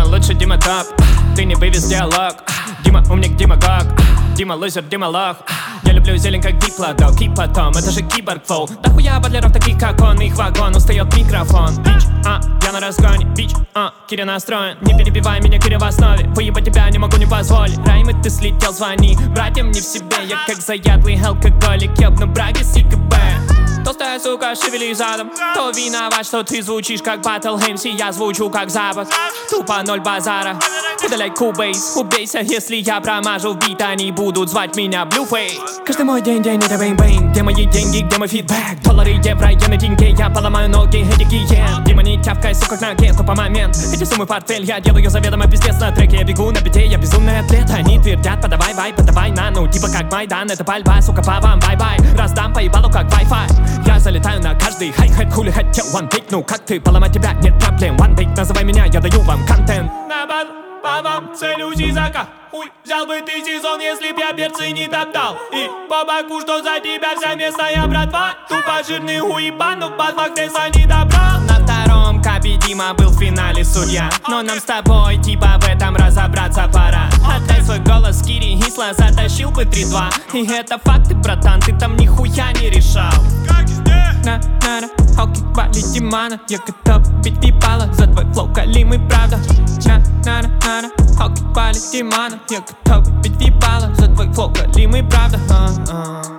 лучше Дима топ. Ты не вывез диалог. Дима умник, Дима гог. Дима лузер, Дима лох. Я люблю зелень как диплодок. И потом, это же киборг флоу. Да хуя бодлеров таких как он. Их вагон, устает микрофон. Бич, я на разгоне. Бич, Киря настроен. Не перебивай меня, Киря в основе. Выебать тебя не могу, не позволить. Раймы ты слетел, звони. Братьям не в себе, я как заядлый алкоголик. Ёбну браги с ИКБ. Толстая сука, шевели задом. Кто виноват, что ты звучишь как Battle MC? Я звучу как Запад. Тупо ноль базара. Удаляй кубейс, убейся, если я промажу бит. Они будут звать меня Blueface. Каждый мой день это бэйн-бэйн. Где мои деньги, где мой фидбэк? Доллары, евро, я на деньги. Я поломаю ноги, эти гиен. Дима, не тявкай, сука, к ноге, тупо момент. Эти суммы портфель, я делаю заведомо пиздец на треке. Я бегу на бите, я безумный атлет. Они твердят, подавай вай, подавай на, ну типа как Майдан. Это пальба, сука, по вам, бай-бай. Раздам по ебалу как Wi-Fi. Я залетаю на каждый хай-хэт, хули хотел one take. Ну как ты, поломать тебя, нет проблем. One take, называй меня, я даю вам контент. На базу, по вам, целюсь из ока. Хуй, взял бы ты сезон, если б я перцы не топтал. И по боку, что за тебя вся местная братва. Тупо жирный уебан, но в базмах Тесла не добрал. На втором капе Дима был в финале судья. Но нам с тобой типа в этом разобраться пора. Отдай свой голос, Кири, Исла затащил бы 3-2. И это факты, братан, ты там нихуя не решал. На-на-на, хоки хвали Димана. Я готов бить ебало за твой флоу, галимый, правда. На-на-на, хоки хвали Димана. Я готов бить ебало за твой флоу, галимый, правда.